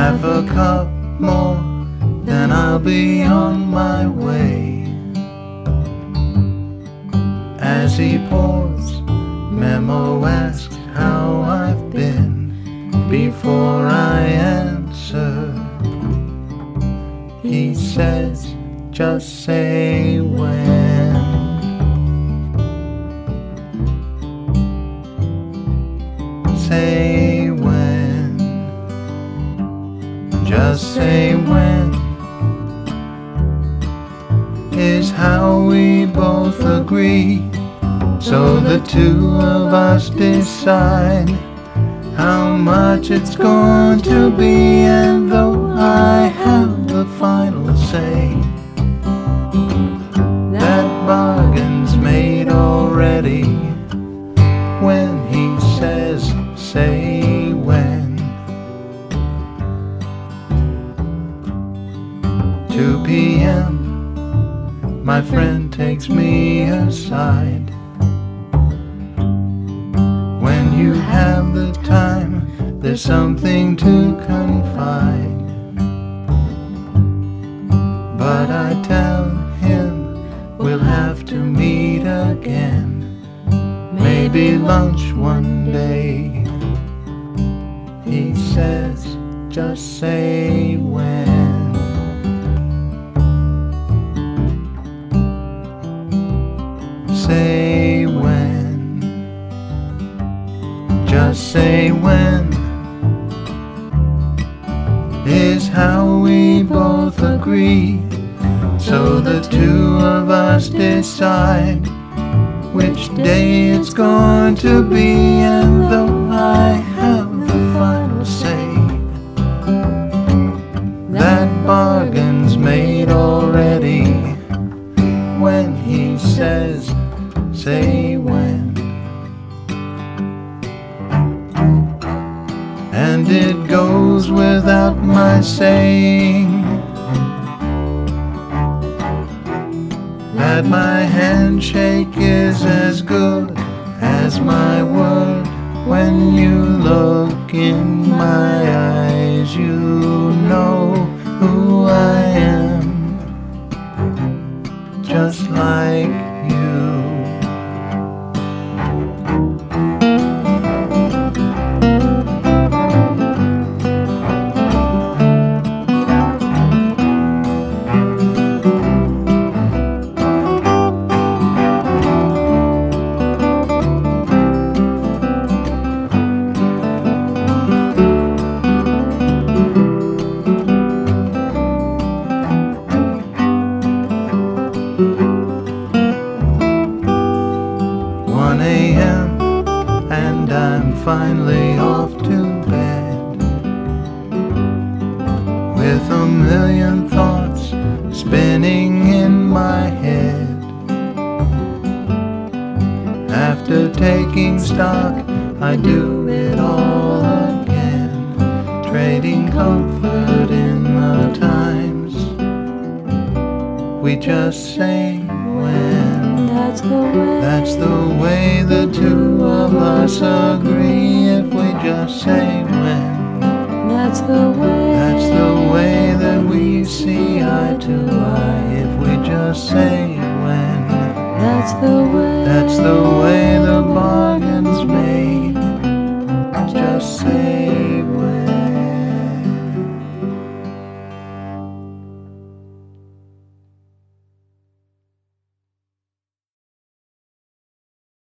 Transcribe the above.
half a cup more, then I'll be on my way. As he pours, Memo asks how I've been before I answer. He says, just say when. Say when. Just say when is how we both agree. So the two of us decide how much it's going to be, and though I have the final say, that bargain's made already. When he says, say when. 2 p.m. my friend takes me aside. When you have the time, there's something to confide. But I tell him we'll have to meet again, maybe lunch one day. He says, just say when. Say when. Just say when is how we both agree. So the two of us decide which day it's going to be, and though I have the final say, that bargain's made already. When he says, say when. And it goes without my saying that my handshake is as good as my word. When you look in my eyes, you know who I am, just like you. And I'm finally off to bed, with a million thoughts spinning in my head. After taking stock, I do it all again, trading comfort in the times. We just say when. That's the way the two of us agree. If we just say when, that's the way that we see eye to eye. If we just say